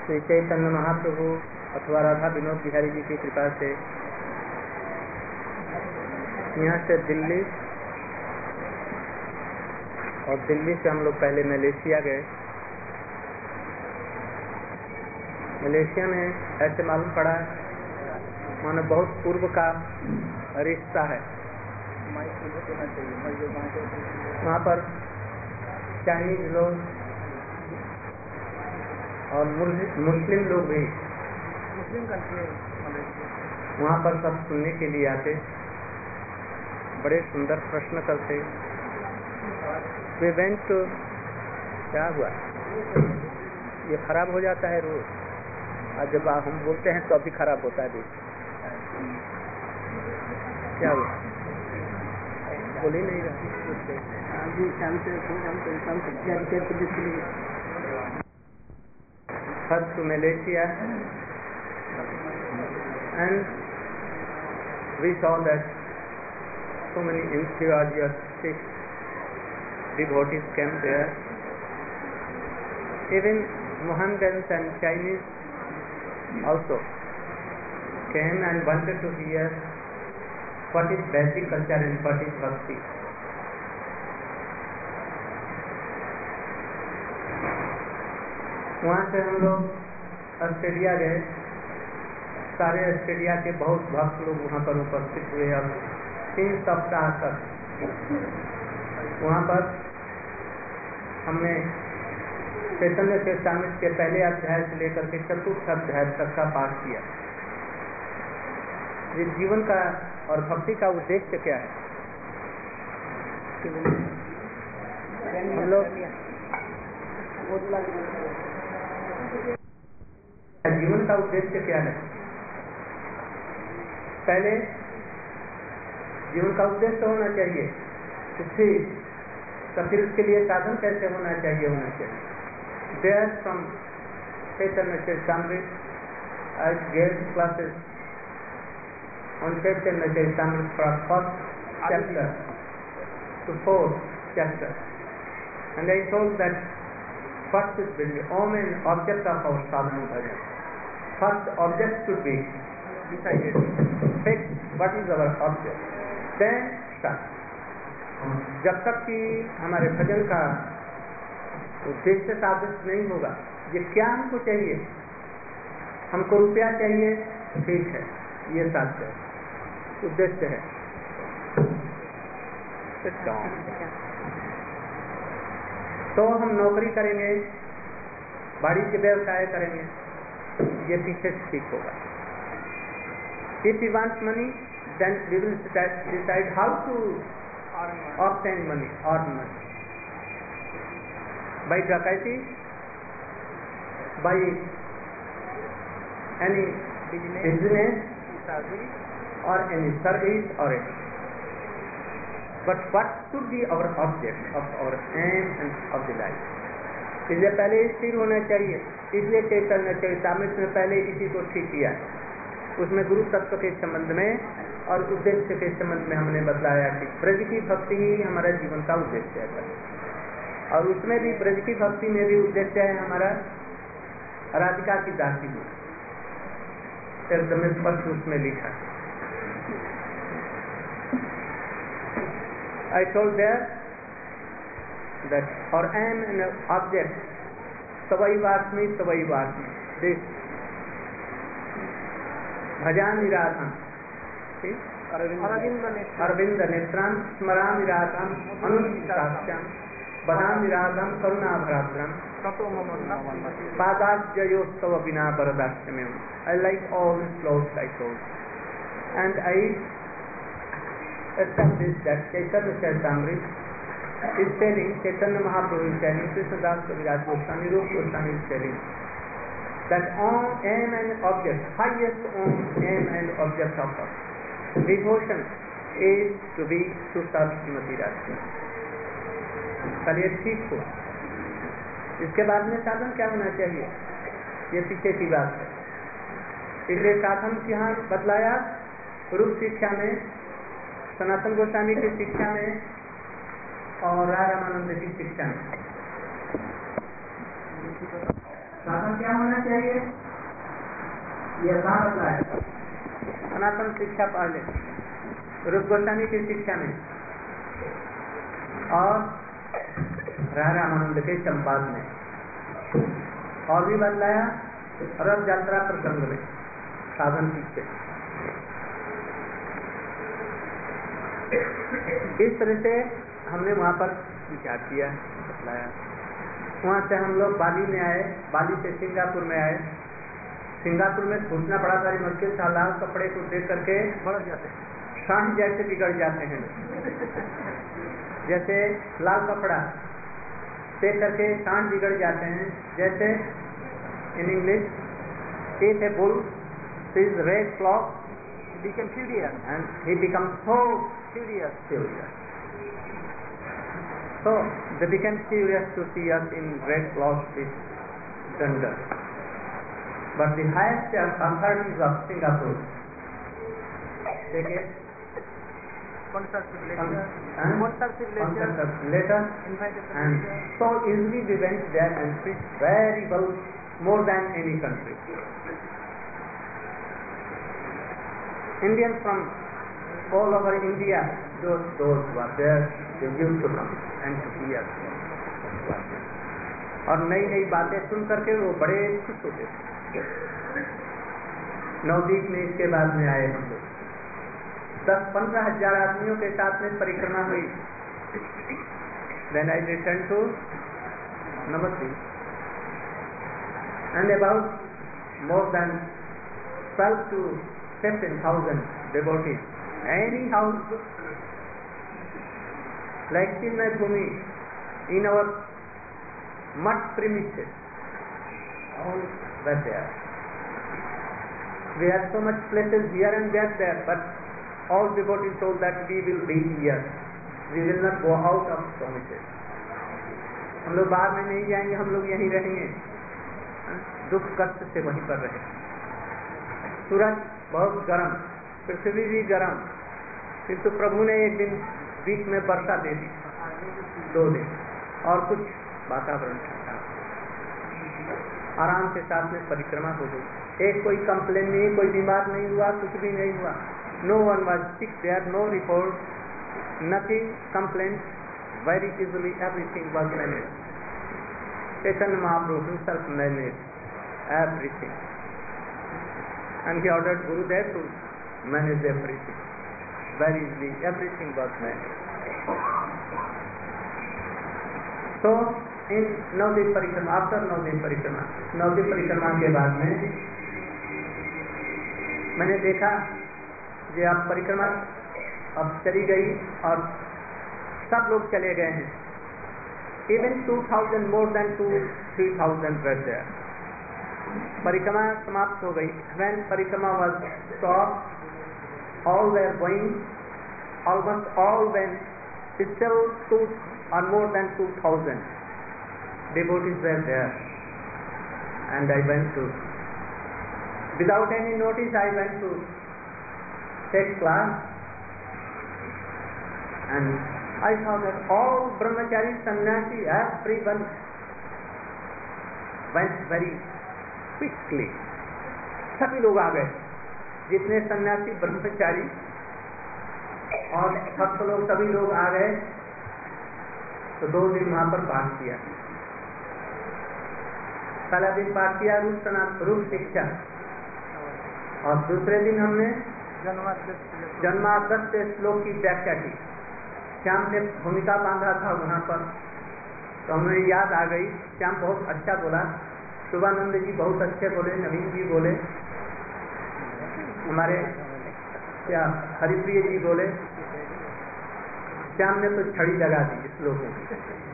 श्री चैतन्य महाप्रभु अथवा राधा विनोद बिहारी जी की कृपा से यहाँ से दिल्ली, और दिल्ली से हम लोग पहले मलेशिया गए। मलेशिया में ऐसे मालूम पड़ा मानो बहुत पूर्व का रिश्ता है। वहाँ पर चाइनीज लोग और मुस्लिम लोग भी, मुस्लिम कंट्री वहाँ पर सब सुनने के लिए आते, बड़े सुंदर प्रश्न करते। वे वेंट टू, क्या हुआ, ये खराब हो जाता है रोज, और जब हम बोलते हैं तो अभी खराब होता है। क्या हुआ, बोल ही नहीं रहा। First to Malaysia, and we saw that so many enthusiastic devotees came there. Even Mohammedans and Chinese also came and wanted to hear what is basic culture and what is bhakti. वहाँ से हम लोग Australia गए। सारे Australia के बहुत भक्त लोग वहाँ पर उपस्थित हुए। अब 3 सप्ताह तक वहाँ पर हमने चैतन्य चरितामृत के पहले अध्याय से लेकर के 4th अध्याय तक का पाठ किया। ये जीवन का और भक्ति का उद्देश्य क्या है? हम लोग जीवन का उद्देश्य क्या है? पहले जीवन का उद्देश्य होना चाहिए, तो फिर उसके लिए साधन कैसे होना चाहिए? There from Chaitanya Charitamrita, I gave classes on Chaitanya Charitamrita from 1st chapter to 4th chapter, and I told that first is the main object of our sadhana bhajan. First object should be decided. Fixed what is our object. Then start. जब तक कि हमारे भजन का उद्देश्य साबित नहीं होगा, ये क्या हमको चाहिए? हमको रुपया चाहिए, ठीक है, ये साध्य है, उद्देश्य है। तो हम नौकरी करेंगे, वाणिज्य व्यवसाय करेंगे, ये पीछे से ठीक होगा। If we want money, then we will decide how to obtain money, earn money. By डकैती, by any business or any service or anything. But what should be our object of our aim and of the life? इसलिए पहले स्थिर होना चाहिए। इसलिए चैतन्य चरितामृत में पहले इसी को ठीक किया। उसमें गुरु तत्व के संबंध में और उद्देश्य के संबंध में हमने बतलाया कि ब्रज की भक्ति ही हमारा जीवन का उद्देश्य है, और उसमें भी ब्रज की भक्ति में भी उद्देश्य है हमारा राधिका की दासी होना। एकदम स्पष्ट उसमें लिखा। I told there that our aim and object, Savaivaasmi, this Bhajan Viradham, Arvinda Netram, Smaram Viradham, Anusitasyam, Badam Viradham, Karuna Bharadram, Padas Jayostava Vina Baradashyamem. I like all these flows I told. And I established that Chaitanya Charitamrita is telling, Chaitanya Mahaprabhu is telling, Krishnadas Kaviraj Goswami, Rupa Goswami is telling that aim and object, highest aim and object of devotion is to be to serve Srimati Radhika. चलिए ठीक हुआ। इसके बाद में साधन क्या होना चाहिए? ये पीछे की बात है। इसलिए साधन की यहाँ बतलाया रूप शिक्षा में, सनातन गोस्वामी की शिक्षा में और रामानंद की शिक्षा में। साधन क्या होना चाहिए, यह कहाँ बताया? सनातन शिक्षा पहले, रूप गोस्वामी की शिक्षा में, और रामानंद के संवाद में, और भी बदलाया रथ यात्रा प्रसंग में साधन पीछे। इस तरह से हमने वहाँ पर विचार किया, बतलाया। वहाँ से हम लोग बाली में आए, बाली से सिंगापुर में आए। सिंगापुर में घुसना बड़ा सारी मुश्किल था, लाल कपड़े को देख करके बढ़ जाते हैं, सांड जैसे बिगड़ जाते हैं। जैसे लाल कपड़ा देख करके सांड बिगड़ जाते हैं, जैसे in English if a bull sees red cloth he becomes furious and he becomes so furious. So they became furious to see us in red cloth with thunder. But the highest authorities of Singapore, they get letters and so easily we went there and preached very well, more than any country. Indians from all over India, those were there, they used to come and to hear. और नई नई बातें सुन करके वो बड़े खुश होते थे। नवदीप में इसके बाद में आए हम लोग, 10-15 हजार आदमियों के साथ में परिक्रमा हुई। Then I returned to Navadvip, and about more than 12 to 15,000 devotees. Any house like Chinmay Bhumi in our mud premises, all were there. We had so much places here and there, but all devotees told that we will be here. We will not go out of premises. हम लोग बाहर में नहीं जाएंगे, हम लोग यहीं रहेंगे। दुख कष्ट से वहीं पर रहे। सूरज बहुत गर्म, पृथ्वी भी गर्म, किंतु प्रभु ने एक दिन बीच में वर्षा दे दी, 2 दिन, और कुछ वातावरण ठंडा, आराम के साथ में परिक्रमा हो गई। एक कोई कंप्लेन नहीं, कोई बीमार नहीं हुआ, कुछ भी नहीं हुआ। No one was sick there, no report, nothing complained. Very easily everything was managed. Chaitanya Mahaprabhu himself managed everything, and he ordered Gurudev to manage everything. Very easily everything was managed. So in Navadvip Parikrama, after Navadvip Parikrama के बाद में मैंने देखा कि अब परिक्रमा अब चली गई और सब लोग चले गए हैं। Even 2,000, more than 2,000-3,000 were there. परिक्रमा समाप्त हो गई। When परिक्रमा was stopped, all were going, almost all went. Still 2 or more than 2,000 devotees were there, and I went to, without any notice, I went to take class, and I saw that all brahmachari, sannyasi, everyone went very quickly. सभी लोग आ गए, जितने सन्यासी, ब्रह्मचारी और भक्त लोग, सभी लोग आ गए। तो 2 दिन वहां पर पाठ किया। पहला दिन पाठ किया रूप शिक्षा, और दूसरे दिन हमने जन्माद्यस्य श्लोक की व्याख्या की। श्याम ने भूमिका बांधा था वहां पर, तो हमें याद आ गई। श्याम बहुत अच्छा बोला, शुभानंद जी बहुत अच्छे बोले, नवीन जी बोले, हमारे क्या हरिप्रिय जी बोले। श्याम ने तो छड़ी लगा दी श्लोकों की।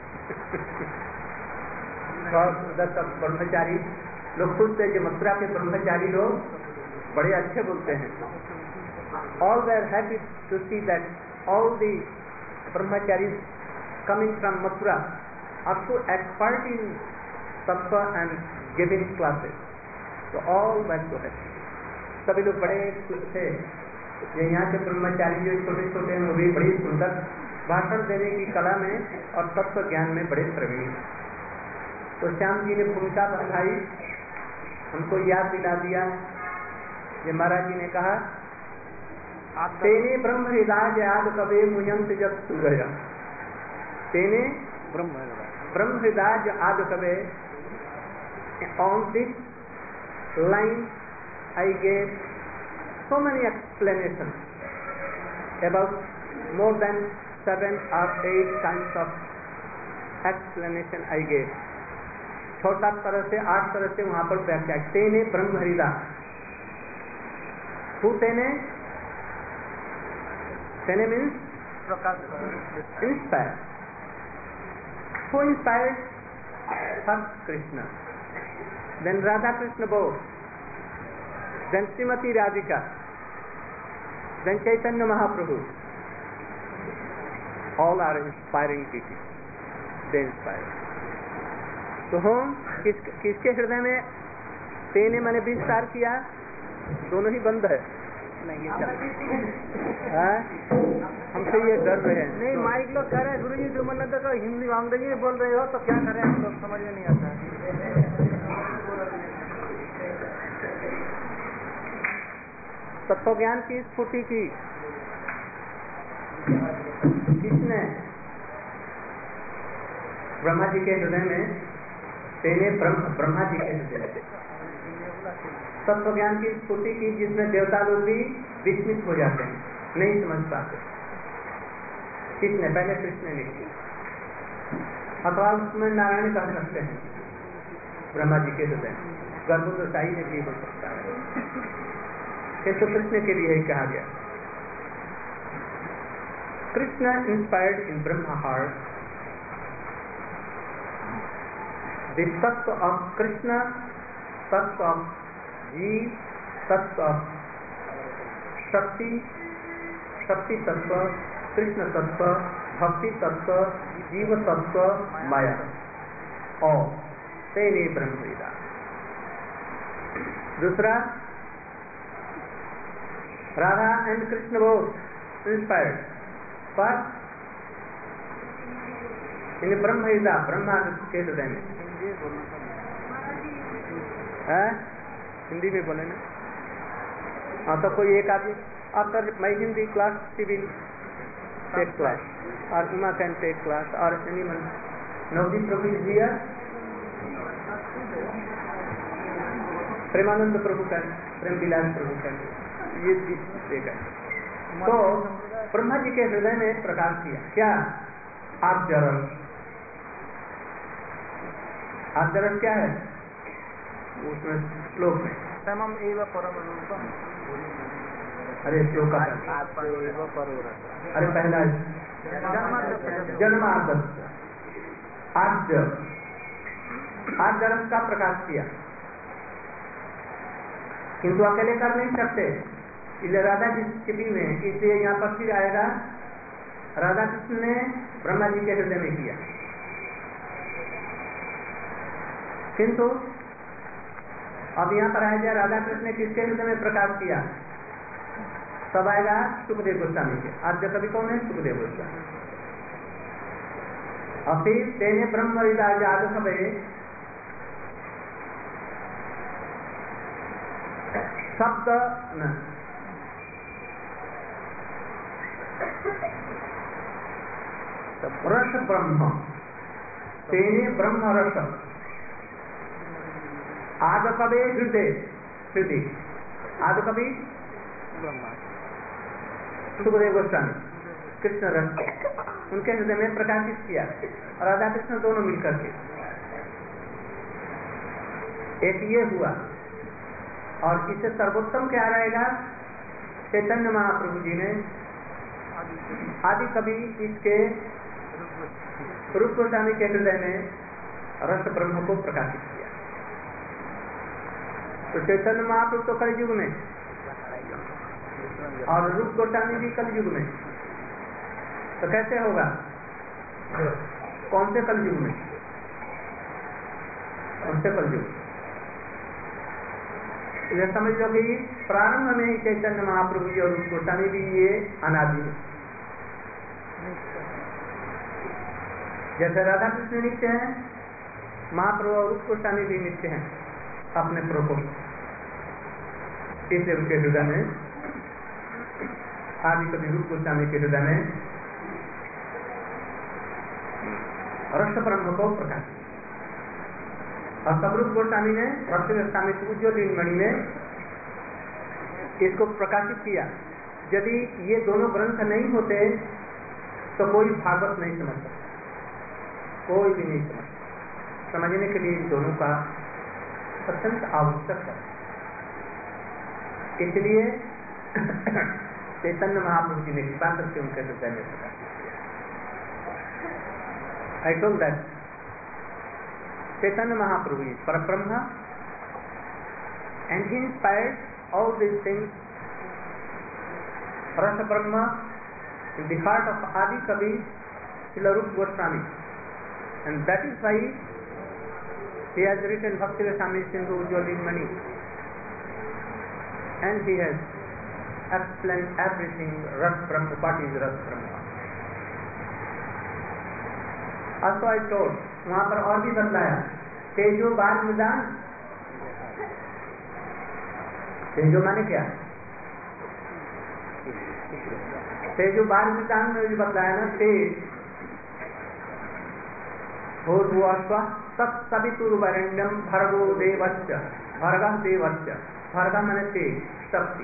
और उधर सब ब्रह्मचारी लोग खुश थे कि मथुरा के ब्रह्मचारी लोग बड़े अच्छे बोलते हैं। All were happy to see that all the brahmacharis coming from Mathura are so expert in tattva and giving classes. So all were so happy. सभी लोग बड़े खुश थे। ये यहाँ के ब्रह्मचारी जो छोटे छोटे हैं, वो भी बड़ी सुंदर भाषण देने की कला में और तत्व ज्ञान में बड़े प्रवीण। तो श्याम जी ने भूमिका बंधाई, हमको याद दिला दिया। ये महाराज जी ने कहा, तेने ब्रह्म हृदय आद कवे मुयंत जब तू गया, तेने ब्रह्म हृदय आद कवे। On this line I gave so many explanations about more than 7 or 8 kinds of explanation I gave। 6-7 तरह से 8 तरह से वहां पर व्याख्या। तेने ब्रह्म हृदय, हु तेने, तेने means inspired, who inspired? First Krishna, then Radha Krishna both, then Srimati Radhika, then Chaitanya Mahaprabhu. All are inspiring people, they inspire। तो हम किसके हृदय में तेने मैंने विस्तार किया? दोनों ही बंद है, हमसे ये डर रहे हैं। नहीं, माइक लोग कह रहे हैं गुरुजी जो मन तो हिंदी अंग्रेजी में बोल रहे हो तो क्या करें, हम लोग समझ में नहीं आता। तत्व ज्ञान की स्फूर्ति की किसने? ब्रह्मा जी के हृदय में, तेने ब्रह्मा जी के हृदय में तत्व ज्ञान की स्फूर्ति की, जिसमें देवता लोग भी विस्मित हो जाते हैं, नहीं समझ पाते। किसने? पहले कृष्ण ने की, अथवा उसमें नारायण कह सकते हैं ब्रह्मा जी के हृदय में, गर्भोदशाई में भी हो सकता है, किंतु कृष्ण के लिए ही कहा गया। Krishna inspired in Brahma heart the tattva of Krishna, tattva of Jeev, tattva of Shakti, Shakti tattva, Krishna tattva, Bhakti tattva, Jiva tattva, Maya, all तेने ब्रह्म हृदय। दूसरा, Radha and Krishna both inspired, but in ब्रह्म हृदय, ब्रह्मा के हृदय में। हिंदी में बोले ना? हाँ, तो कोई एक आदमी after my Hindi class she will take class, or Uma can take class, or anyone. Navdeep Prabhu is here, Premanand प्रभु का, प्रेम विलास प्रभु का, ये देगा। तो ब्रह्मा जी के हृदय में प्रकाश किया क्या? आद्यरस। आद्यरस क्या है? उसमें श्लोक में समम एव परम रूपम, अरे श्लोक का, अरे पहला जन्माद्य, आद्य, आद्यरस का प्रकाश किया, किंतु अकेले कर नहीं सकते, इसलिए राधा जी स्थिति में, इसलिए यहाँ पर फिर आएगा राधा कृष्ण ने ब्रह्मा जी के हृदय में किया, किंतु अब यहाँ पर आएगा राधा कृष्ण ने किसके हृदय में प्रकाश किया? तब आएगा सुखदेव गोस्वामी के। आद्य कवि कौन है? सुखदेव गोस्वामी। और फिर तेने ब्रह्म हृदय आदि कवे शब्द न रस ब्रह्म, तेने ब्रह्म रस आद कवे हृदय, हृदय आद कवि सुखदेव गोस्वामी कृष्ण रस उनके हृदय में प्रकाशित किया, राधा कृष्ण दोनों मिलकर के। एक ये हुआ, और इससे सर्वोत्तम क्या रहेगा? चैतन्य महाप्रभु जी ने आदि कवि इसके रूप गोस्वामी के हृदय में रस ब्रह्म को प्रकाशित किया। तो चैतन्य महाप्रभु तो कलयुग में, और रूप गोस्वामी भी कलयुग में, तो कैसे होगा? कौन से कलयुग में? कौन से कलयुग? ये समझ लो कि प्रारंभ में चैतन्य महाप्रभु जी और रूप गोस्वामी भी ये अनादि है। जैसे राधा कृष्ण नित्य है, महाप्रभु और रूप गोस्वामी भी नित्य हैं अपने प्रभु, इसलिए उनके हृदय में आदि कवि रूप गोस्वामी के हृदय में रस ब्रह्म को प्रकाश, और सबरूप गोस्वामी ने भक्ति गोस्वामी उज्ज्वल मणि में इसको प्रकाशित किया। यदि ये दोनों ग्रंथ नहीं होते तो कोई भागवत नहीं समझ सकता, कोई भी नहीं समझ सकता। समझने के लिए इन दोनों का अत्यंत आवश्यक है। इसलिए चैतन्य महाप्रभु जी ने कृपा करके उनके हृदय में प्रकाशित किया। I told that Chaitanya Mahaprabhu is Parabrahma, and he inspired all these things, Rasa Brahma, in the heart of Adi Kavi Srila Rupa Goswami, and that is why he has written Bhakti Rasamrita Sindhu Ujjwal Mani, and he has explained everything, Ras Brahma, what is Ras Brahma. Also I told, वहाँ पर और भी बतलाया, तेजो बाल निदान, तेजो माने क्या? तेजो बाल निदान में भी बतलाया ना, तेज भूर्भुवस्सुवः तत्सवितुर्वरेण्यं भर्गो देवस्य भर्गः देवस्य, भर्गः माने तेज, शक्ति।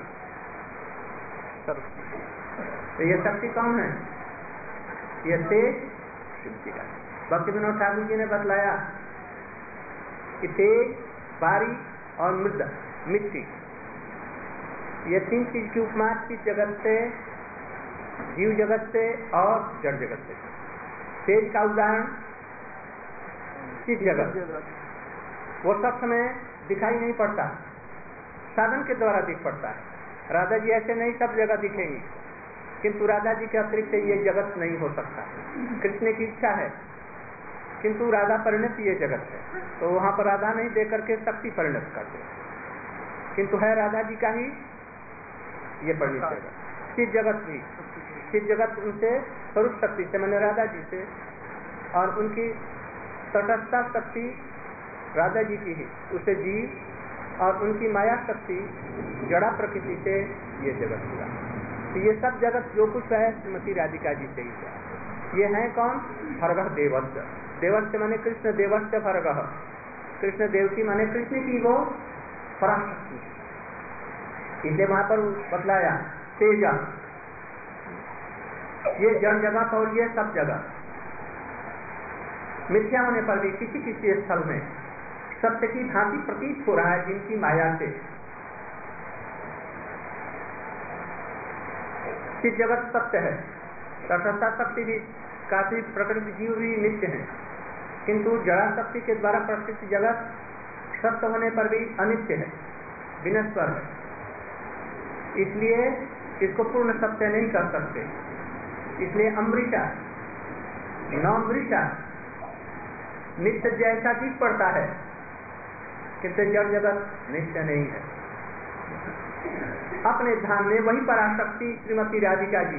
तो ये शक्ति कौन है? ये तेज शक्ति का। भक्ति विनोद ठाकुर जी ने बतलाया कि तेज, बारी और मृदा, मिट्टी, ये तीन चीज की उपमा चित्त जगत से, जीव जगत से और जड़ जगत से। तेज का उदाहरण चित्त जगत, वो सब समय दिखाई नहीं पड़ता, साधन के द्वारा दिख पड़ता है। राधा जी ऐसे नहीं सब जगह दिखेंगी, किंतु राधा जी के अतिरिक्त ये जगत नहीं हो सकता। कृष्ण की इच्छा है, किंतु राधा परिणत ये जगत है, तो वहां पर राधा नहीं दे करके शक्ति परिणत करते, किंतु है राधा जी का ही ये परिणत जगत। चित्त जगत भी, चित्त जगत उनसे स्वरूप शक्ति से मैंने राधा जी से, और उनकी तटस्थता शक्ति राधा जी की ही, उसे जीव, और उनकी माया शक्ति जड़ा प्रकृति से ये जगत हुआ। तो ये सब जगत जो कुछ है श्रीमती राधिका जी से ही है। ये है कौन? भर्गः देवस्य, देवस्य माने कृष्ण, देवस्य भर्गः, कृष्ण देव की माने कृष्ण की वो पराशक्ति। इसलिए वहां पर बतलाया तेजा, ये जड़ जगत और ये सब जगत मिथ्या होने पर भी किसी किसी स्थल में सत्य की भांति प्रतीत हो रहा है, जिनकी माया से। चित्त जगत सत्य है, तटस्था शक्ति भी, काफी प्रकृति जीव भी नित्य है, किंतु जड़ा शक्ति के द्वारा प्रकृति जगत सत्य होने पर भी अनित्य है, विनश्वर है। इसलिए इसको पूर्ण सत्य नहीं कर सकते। इसलिए अमृता नमृता नित्य जैसा दिख पड़ता है, किंतु जड़ जगत नित्य नहीं है। अपने धाम में वही पराशक्ति श्रीमती राधिका जी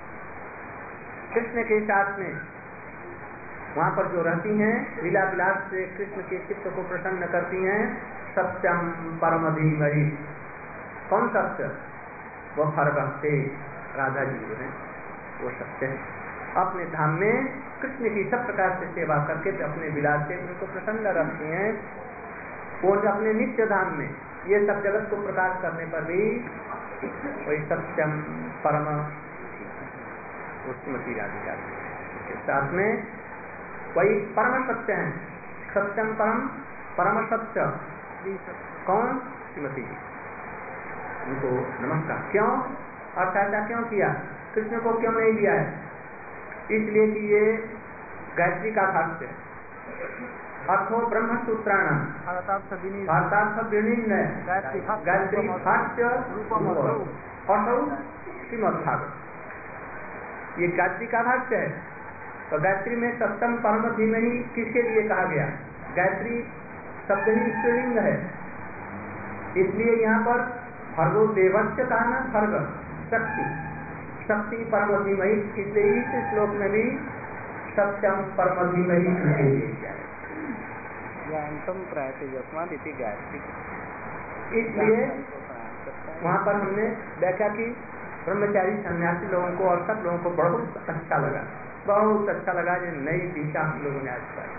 कृष्ण के साथ में वहां पर जो रहती हैं, लीला विलास से कृष्ण के चित्त को प्रसन्न करती हैं। सत्यम परम धीमहि, कौन सत्य? वो भर्गः से राधा जी जो है वो सत्य है। अपने धाम में कृष्ण की सब प्रकार से सेवा करके अपने विलास से उनको प्रसन्न रखती हैं। वो अपने नित्य धाम में ये सब जगत को प्रकाश करने पर भी वही सत्यम परम श्रीमती राधिका के साथ में वही परम सत्य है। सत्यम परम, परम सत्य कौन? श्रीमती जी। उनको नमस्कार। क्यों? और ऐसा क्यों किया? कृष्ण को क्यों नहीं लिया है? इसलिए कि ये गायत्री का भाष्य है। अर्थो ब्रह्म सूत्राणाम भारतार्थ विनिर्णय गायत्री भाष्य असौ श्रीमद्भागवत, ये गायत्री का भाष्य है। तो गायत्री में सप्तम परम धीमहि किसके लिए कहा गया? गायत्री शब्द ही स्त्रीलिंग है, इसलिए यहाँ पर भर्गो देवस्य कहा ना, भर्ग शक्ति, शक्ति परम धीमहि, इसलिए इस श्लोक में भी सत्यम परम धीमहि शांतम प्रायते यस्मात् इति गायत्री। इसलिए वहाँ पर हमने व्याख्या की ब्रह्मचारी सन्यासी लोगों को और सब लोगों को बहुत अच्छा लगा, बहुत अच्छा लगा। ये नई दिशा हम लोगों ने आज पाई।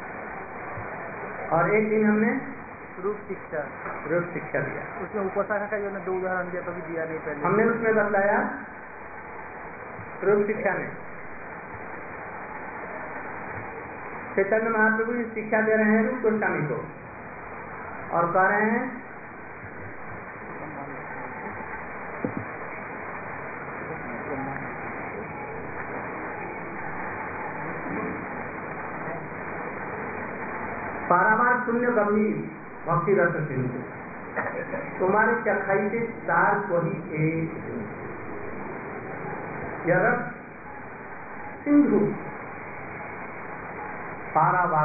और एक दिन हमने रूप शिक्षा दिया। उसमें उपासना का जो 2 उदाहरण दिया कभी दिया नहीं पहले। हमने उसमें बतलाया रूप शिक्षा में चैतन्य महाप्रभु जी शिक्षा दे रहे हैं रूप गोस्वामी को और कह रहे हैं पारावार शून्य गंभीर भक्ति रस सिंधु तुम्हारे चखाई से सार वही एक यह रस सिंधु पारावार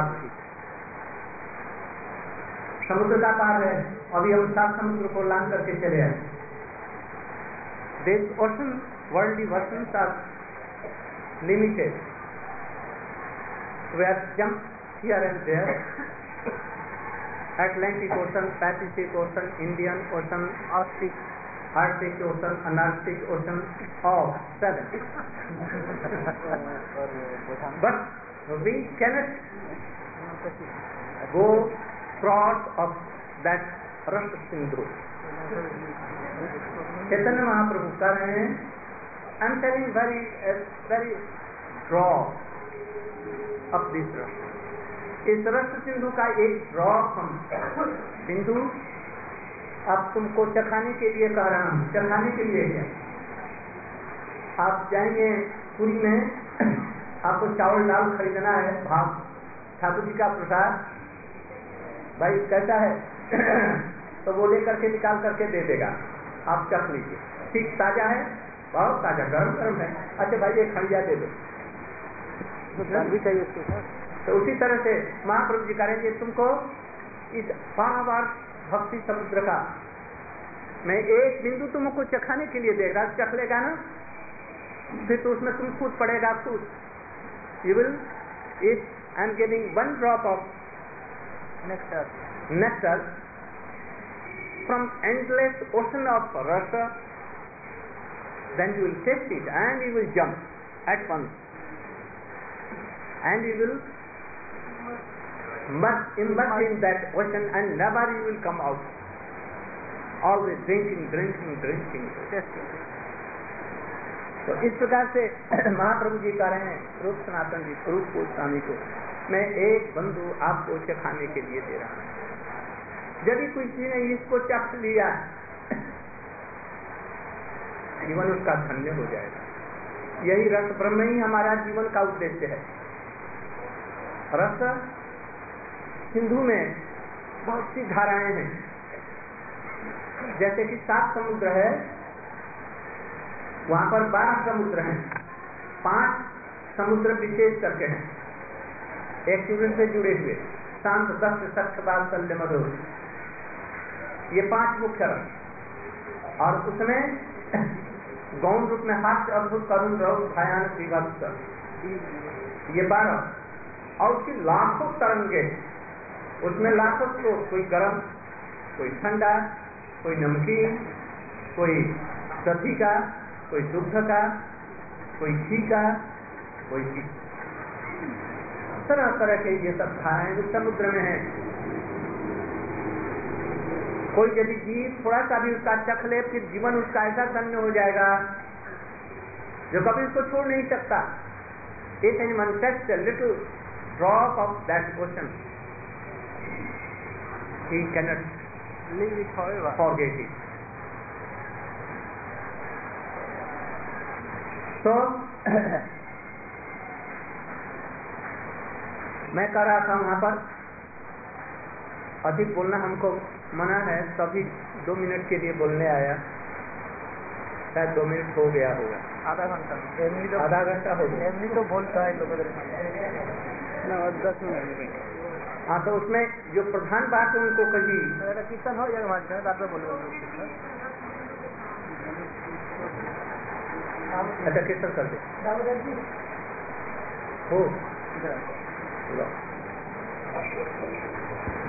समुद्र का पार है। अभी हम 7 समुद्र को लांग करके चले आए। This ocean, worldly oceans are limited. We have jumped here and there. Atlantic Ocean, Pacific Ocean, Indian Ocean, Arctic Ocean, Antarctic Ocean, all 7. But we cannot go cross of that Rasa Sindhu. Chaitanya Mahaprabhu कह रहे हैं I am telling very drop of this rasa. इस रस सिंधु का एक drop हम सिंधु अब तुमको चखाने के लिए कह रहा हूँ। चखाने के लिए क्या? आप जाएंगे पुरी में, आपको चावल दाल खरीदना है, भाव ठाकुर जी का प्रसाद, भाई कैसा है तो वो ले करके निकाल करके दे देगा, आप चख लीजिए। ठीक ताजा है, बहुत ताजा, गरम गरम है। अच्छा भाई एक खड़िया दे दो, भी चाहिए उसके साथ। तो उसी तरह से महाप्रभु जी करेंगे तुमको इस पारावार भक्ति समुद्र का मैं एक बिंदु तुमको चखाने के लिए देगा, चख लेगा ना, फिर तो उसमें तुम कूद पड़ेगा, कूद। You will if I am giving 1 drop of nectar from endless ocean of rasa, then you will taste it and you will jump at once and you will immerse in that ocean and never you will come out, always drinking. तो इस प्रकार से महाप्रभु जी कह रहे हैं रूप सनातन जी, रूप गोस्वामी को मैं एक बंधु आपको चखाने के लिए दे रहा हूं। यदि किसी ने इसको चख लिया जीवन उसका धन्य हो जाएगा। यही रस ब्रह्म ही हमारा जीवन का उद्देश्य है। रस सिंधु में बहुत सी धाराएं हैं, जैसे कि 7 समुद्र है, वहां पर 12 समुद्र हैं, 5 समुद्र विशेष करके हैं, एक दूसरे से जुड़े हुए, शांत, दक्ष, सक्ष, वात्सल्य, मधुर, ये 5 मुख्य रस। और उसमें गौण रूप में हास्य, अद्भुत, करुण, रौद्र, भयानक, विभत्स, ये 12। और उसकी लाखों तरंगे, उसमें लाखों स्रोत, कोई गर्म, कोई ठंडा, कोई नमकीन, कोई दही का, कोई दुग्ध का, कोई घी का, कोई तरह तरह के ये सब धाराएं उस समुद्र में है। कोई यदि जीव थोड़ा सा भी उसका चख ले, फिर जीवन उसका ऐसा धन्य हो जाएगा जो कभी उसको छोड़ नहीं सकता। If anyone takes a little drop of that ocean, he cannot live it forever, forget it. So मैं कह रहा था वहां पर अधिक बोलना हमको मना है, तभी 2 मिनट के लिए बोलने आया, शायद 2 मिनट हो गया होगा, आधा घंटा हो गया, तो बोलता है लोग 10 मिनट। हाँ, तो उसमें जो प्रधान बात है उनको कही कीर्तन हो जाएगा, बाद में बोलेगा। अच्छा कीर्तन कर दे हो।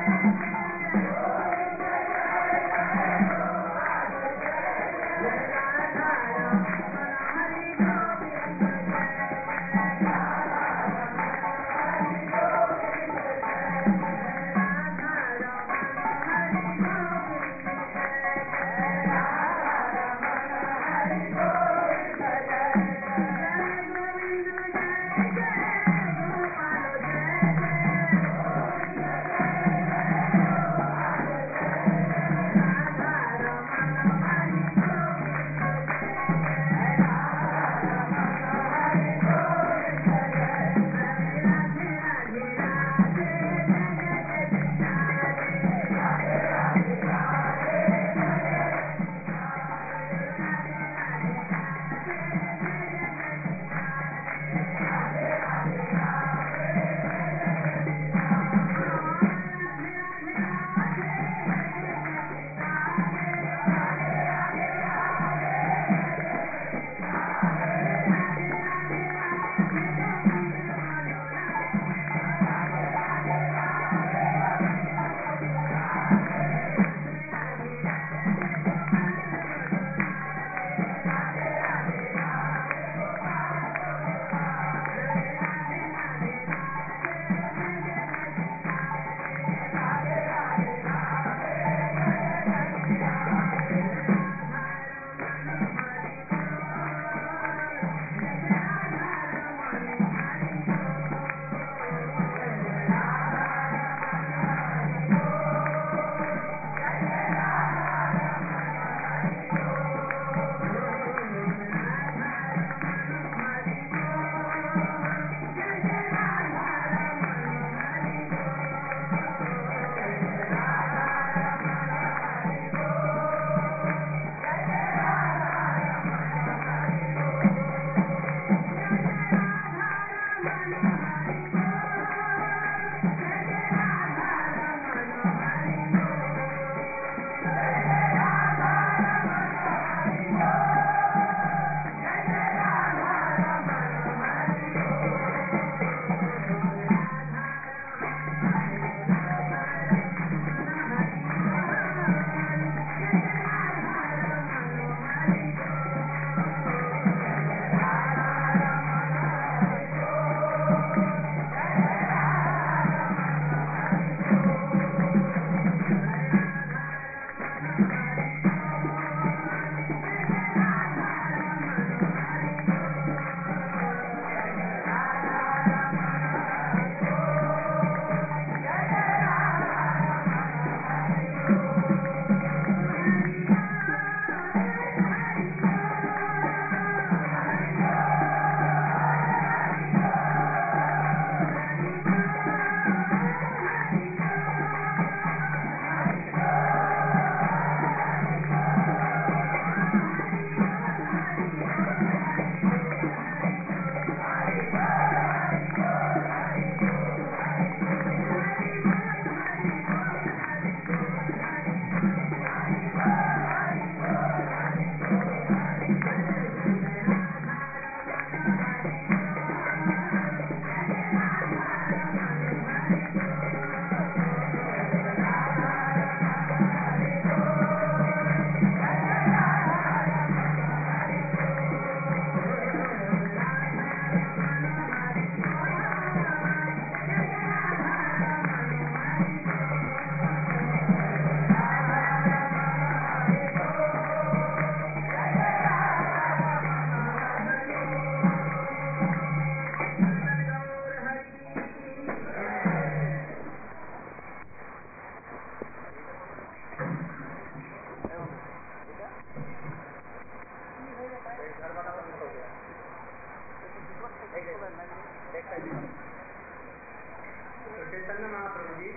चैतन्य महाप्रभु जी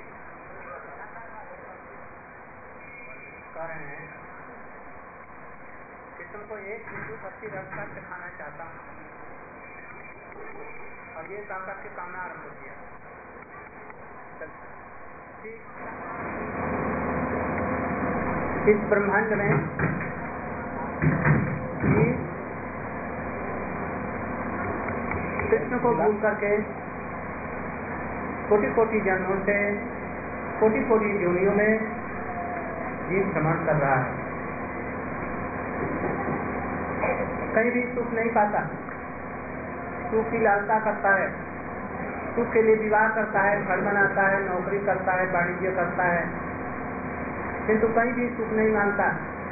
कह रहे हैं कि तुमको एक बिंदु भक्ति रस का सिखाना चाहता हूँ। अब ये ताकत की कामना आरम्भ हो गया। इस ब्रह्मांड में कृष्ण को भूल करके कोटि कोटि जन्मों से कोटि कोटि योनियों में जीव भ्रमण कर रहा है, कहीं भी सुख नहीं पाता, सुख की लालसा करता है, सुख के लिए विवाह करता है, घर बनाता है, नौकरी करता है, वाणिज्य करता है, किंतु कहीं भी सुख नहीं मानता।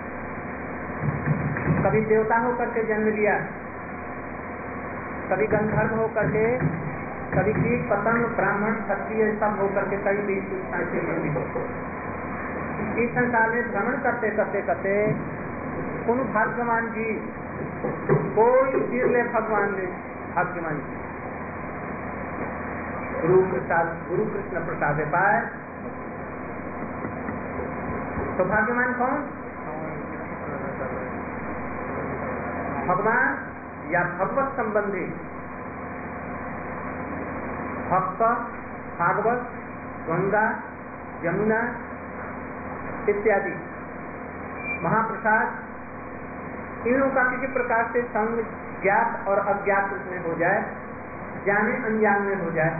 कभी देवता होकर के जन्म लिया, कभी गंधर्व होकर के, कभी कीट पतंग ब्राह्मण क्षत्रिय सब होकर के कहीं भी सुख शांति नहीं हो। इस संसार में भ्रमण करते करते करते उन भाग्यवान जी, कोई बिरले भगवान ने भाग्यवान जी गुरु कृष्ण प्रसाद पाए। तो भाग्यवान कौन? भगवान या भगवत संबंधी भक्त, भागवत, गंगा, यमुना इत्यादि महाप्रसाद, इनों का किसी प्रकार से संग ज्ञात और अज्ञात रूप में हो जाए, जाने अनजान में हो जाए,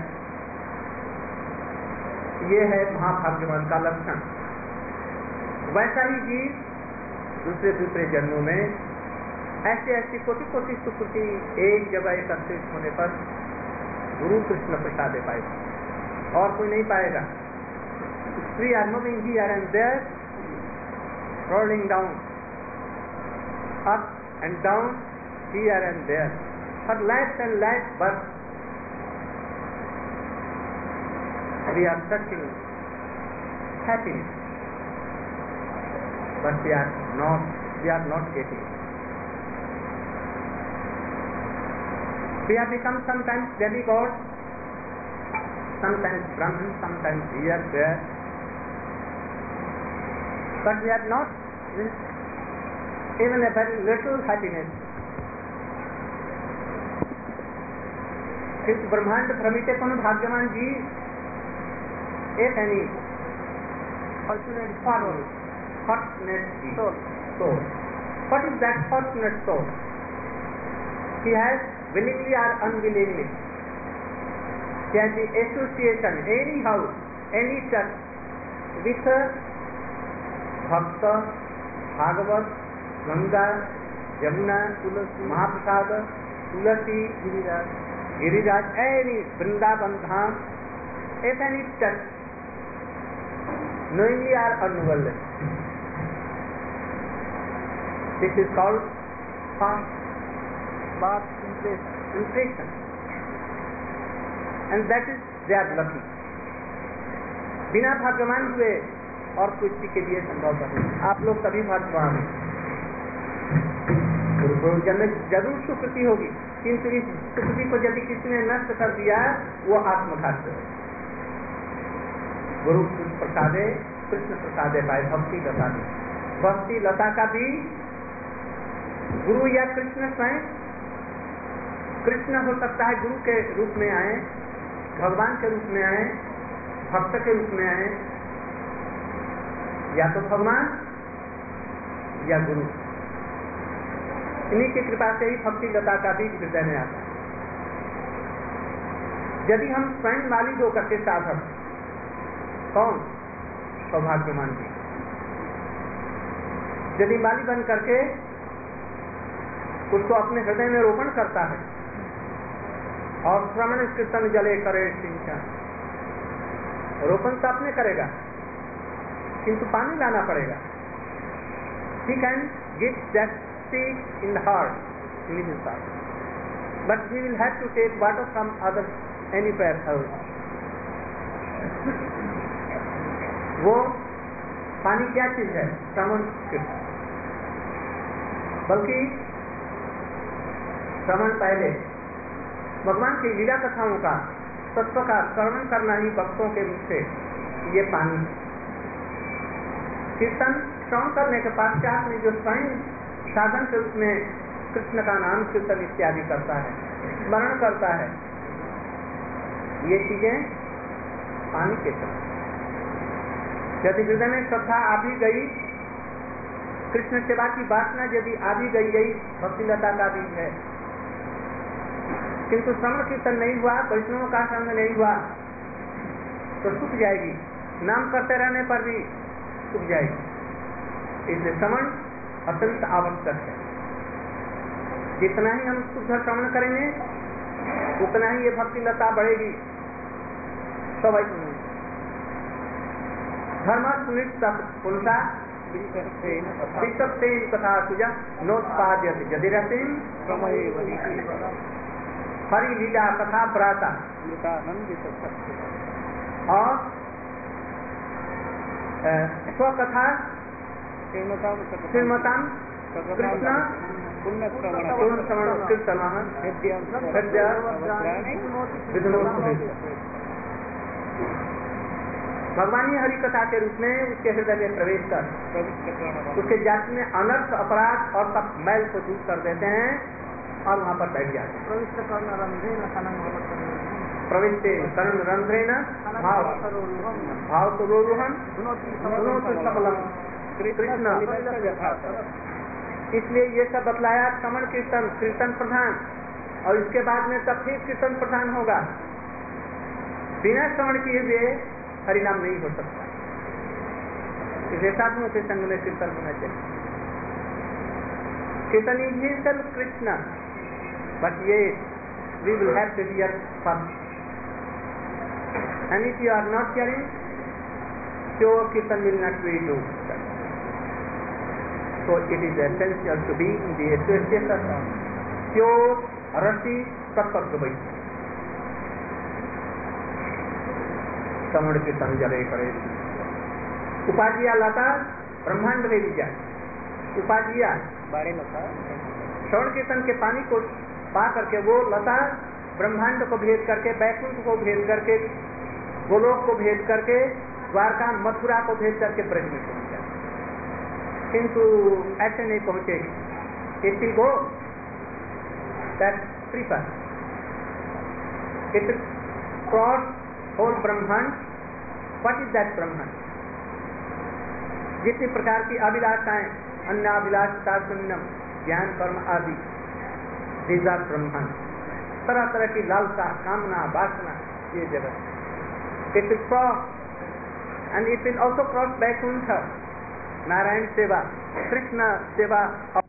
ये है महाभाग्यवान का लक्षण। वैसा ही जीव दूसरे दूसरे जन्मों में ऐसे ऐसी कोटि कोटि सुकृति एक जगह एकत्रित होने पर गुरु कृष्ण प्रसाद पाएगा और कोई नहीं पाएगा। We are moving here and there, rolling down, up and down, here and there, for life and life, but we are searching happiness, but we are not getting. We have become sometimes demigods, sometimes Brahman, sometimes here, there, but we are not even a very little happiness. इस ब्रह्मांड भ्रमिते कौन भाग्यवान जी, if any fortunate soul. What is that fortunate soul? He has willingly or unwillingly, he has the association anyhow, any touch with Bhakta, Bhagavat, Ganga, Yamuna, Mahaprasad, Tulasi, Giriraj, any Vrindavan Dham, if any touch, knowingly or unknowingly, this is called past impression, and that is they are lucky. बिना भाग्यवान हुए और किसी के लिए संभव नहीं। आप लोग सभी भाग्यवान हैं, जन्म जरूर सुकृति होगी, किंतु इस सुकृति को यदि किसी ने नष्ट कर दिया वो आत्मघात है। गुरु प्रसादे कृष्ण प्रसादे पाए भक्ति लता ने, भक्ति लता का भी गुरु या कृष्ण स्वयं, कृष्ण हो सकता है गुरु के रूप में आए, भगवान के रूप में आए, भक्त के रूप में आए, या तो भगवान या गुरु, इन्हीं की कृपा से ही भक्ति लता का भी हृदय में आता है। यदि हम स्वयं मालिक होकर के साधक, कौन? सौभाग्यवान जी। यदि माली बन करके उसको अपने हृदय में रोपण करता है और श्रवण कीर्तन जले करे सिंचन, रोपण तो अपने करेगा किंतु पानी लाना पड़ेगा। He can give that seed in the heart, in his heart, but he will have to take water from anywhere else. वो पानी क्या चीज है? श्रवण कीर्तन। बल्कि श्रवण पहले भगवान की लीला कथाओं का, तत्व का श्रवण करना ही भक्तों के मुख से ये पानी। कीर्तन श्रवण करने के पश्चात में जो स्वयं साधन के रूप में कृष्ण का नाम कीर्तन इत्यादि करता है, स्मरण करता है, ये चीजें पानी के तरह। यदि हृदय में श्रद्धा आ भी गई, कृष्ण सेवा की वासना यदि आ भी गई, यही भक्तिलता का भी है, किंतु श्रवण कीर्तन नहीं हुआ, वैष्णव का संग नहीं हुआ तो सूख जाएगी। नाम करते रहने पर भी सूख जाएगी। इसलिए श्रवण अत्यंत आवश्यक है। जितना ही हम शुद्ध श्रवण करेंगे उतना ही ये भक्ति लता बढ़ेगी। तो भाई धर्म सुनिश्चित पुरुषा कथा सुजा नोत्पाद्य यदि रसिम हरि लीला कथा प्राता और स्वकथा श्रीमताम कृष्ण भगवानी हरि कथा के रूप में उसके हृदय में प्रवेश कर उसके जाति में अनर्थ अपराध और सब मैल को दूर कर देते हैं और वहाँ पर बैठ जाते हैं। प्रविष्ट कर्ण रंध्रेण भाव सुरोहन सबलम कृष्ण। इसलिए ये सब बतलाया श्रवण कीर्तन प्रधान, और इसके बाद में सब फिर कीर्तन प्रधान होगा। बिना श्रवण किए हुए हरिनाम नहीं हो सकता। इसलिए साधुओं के संग में कीर्तन होना चाहिए। कीर्तन इज कृष्ण, बट ये we will have to hear first. And if you are not hearing, pure kirtan will not be do. So it is essential to be in the association of pure rasi tattva. श्रवण कीर्तन जले करे उपाधिया लता ब्रह्मांड में भी जाए। उपाधिया श्रवण कीर्तन के पानी को पा करके वो लता ब्रह्मांड को भेद करके, बैकुंठ को भेद करके, गोलोक को भेद करके, द्वारका मथुरा को भेद करके ब्रज में पहुंच जाए। किंतु ऐसे नहीं पहुंचेगी। It will go that prefer it cross whole brahmand. What is that brahmand? जितनी प्रकार की अभिलाषाएं, अन्य अभिलाषा शून्यम, ज्ञान कर्म आदि, these are ब्रह्मांड। तरह तरह की लालसा, कामना, वासना, ये जगत। It will cross and it will also cross Vaikuntha, Narayan seva, Krishna सेवा